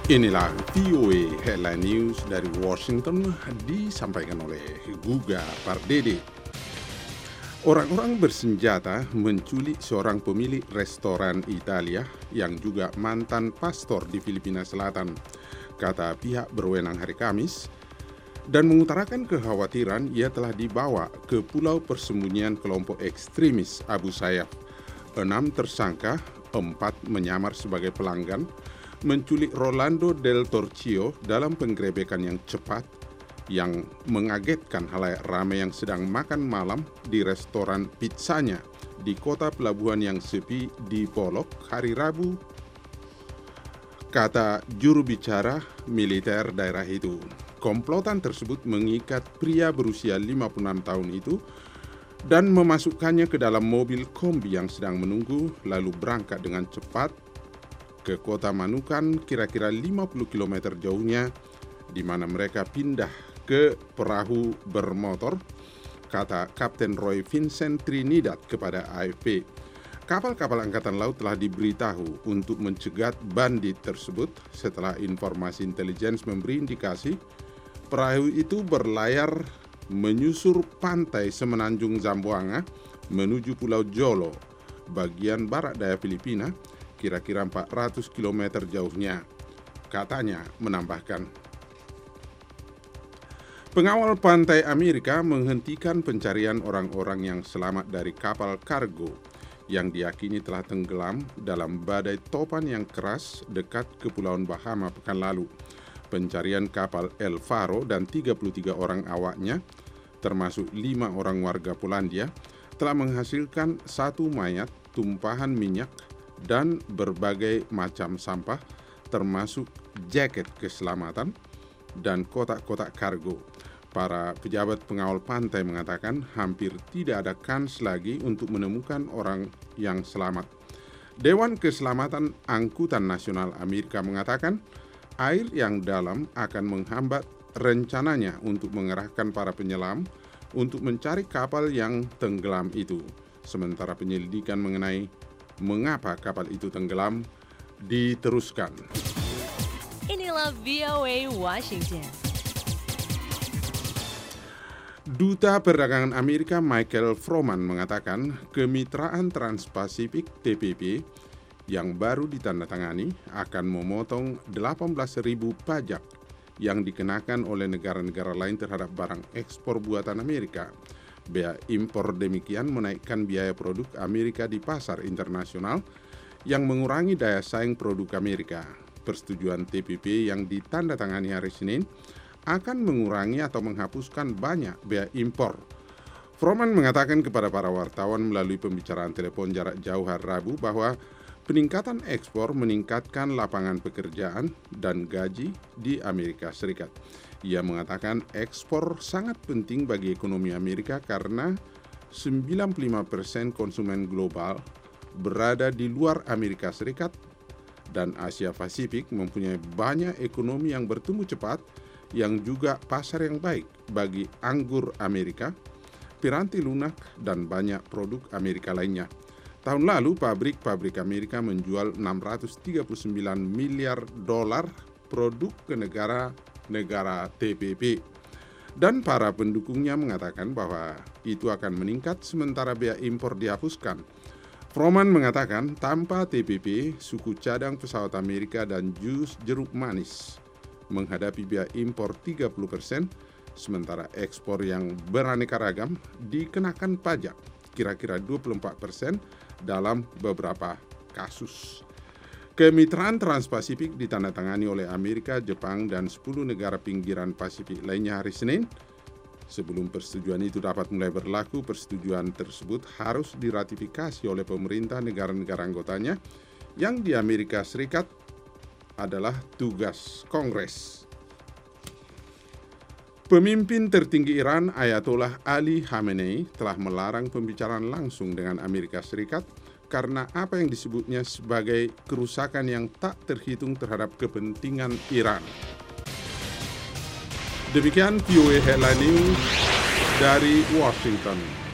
Inilah VOA Headline News dari Washington disampaikan oleh Guga Pardede. Orang-orang bersenjata menculik seorang pemilik restoran Italia yang juga mantan pastor di Filipina Selatan, kata pihak berwenang hari Kamis, dan mengutarakan kekhawatiran ia telah dibawa ke pulau persembunyian kelompok ekstremis Abu Sayyaf. 6 tersangka, 4 menyamar sebagai pelanggan, menculik Rolando Del Torchio dalam penggerebekan yang cepat yang mengagetkan halayak ramai yang sedang makan malam di restoran pizzanya di kota pelabuhan yang sepi di Polok hari Rabu, kata juru bicara militer daerah itu. Komplotan tersebut mengikat pria berusia 56 tahun itu dan memasukkannya ke dalam mobil kombi yang sedang menunggu, lalu berangkat dengan cepat ke kota Manukan kira-kira 50 km jauhnya, di mana mereka pindah ke perahu bermotor, kata Kapten Roy Vincent Trinidad kepada AFP. Kapal-kapal Angkatan Laut telah diberitahu untuk mencegat bandit tersebut setelah informasi intelijen memberi indikasi perahu itu berlayar menyusur pantai semenanjung Zamboanga menuju Pulau Jolo, bagian barat daya Filipina, kira-kira 400 km jauhnya, katanya menambahkan. Pengawal pantai Amerika menghentikan pencarian orang-orang yang selamat dari kapal kargo yang diyakini telah tenggelam dalam badai topan yang keras dekat Kepulauan Bahama pekan lalu. Pencarian kapal El Faro dan 33 orang awaknya, termasuk 5 orang warga Polandia, telah menghasilkan 1 mayat, tumpahan minyak, dan berbagai macam sampah, termasuk jaket keselamatan dan kotak-kotak kargo. Para pejabat pengawal pantai mengatakan hampir tidak ada kans lagi untuk menemukan orang yang selamat. Dewan Keselamatan Angkutan Nasional Amerika mengatakan air yang dalam akan menghambat rencananya untuk mengerahkan para penyelam untuk mencari kapal yang tenggelam itu. Sementara penyelidikan mengenai mengapa kapal itu tenggelam diteruskan. Inilah VOA Washington. Duta Perdagangan Amerika Michael Froman mengatakan kemitraan Trans-Pasifik TPP yang baru ditandatangani akan memotong 18.000 pajak yang dikenakan oleh negara-negara lain terhadap barang ekspor buatan Amerika. Bea impor demikian menaikkan biaya produk Amerika di pasar internasional yang mengurangi daya saing produk Amerika. Persetujuan TPP yang ditandatangani hari Senin akan mengurangi atau menghapuskan banyak bea impor. Froman mengatakan kepada para wartawan melalui pembicaraan telepon jarak jauh hari Rabu bahwa peningkatan ekspor meningkatkan lapangan pekerjaan dan gaji di Amerika Serikat. Ia mengatakan ekspor sangat penting bagi ekonomi Amerika karena 95% konsumen global berada di luar Amerika Serikat dan Asia Pasifik mempunyai banyak ekonomi yang bertumbuh cepat yang juga pasar yang baik bagi anggur Amerika, piranti lunak, dan banyak produk Amerika lainnya. Tahun lalu, pabrik-pabrik Amerika menjual 639 miliar dolar produk ke negara-negara TPP. Dan para pendukungnya mengatakan bahwa itu akan meningkat sementara bea impor dihapuskan. Froman mengatakan tanpa TPP, suku cadang pesawat Amerika dan jus jeruk manis menghadapi biaya impor 30%, sementara ekspor yang beraneka ragam dikenakan pajak kira-kira 24% dalam beberapa kasus. Kemitraan Trans-Pasifik ditandatangani oleh Amerika, Jepang, dan 10 negara pinggiran Pasifik lainnya hari Senin. Sebelum persetujuan itu dapat mulai berlaku, persetujuan tersebut harus diratifikasi oleh pemerintah negara-negara anggotanya yang di Amerika Serikat adalah tugas Kongres. Pemimpin tertinggi Iran Ayatollah Ali Khamenei telah melarang pembicaraan langsung dengan Amerika Serikat karena apa yang disebutnya sebagai kerusakan yang tak terhitung terhadap kepentingan Iran. Demikian VOA Headline News dari Washington.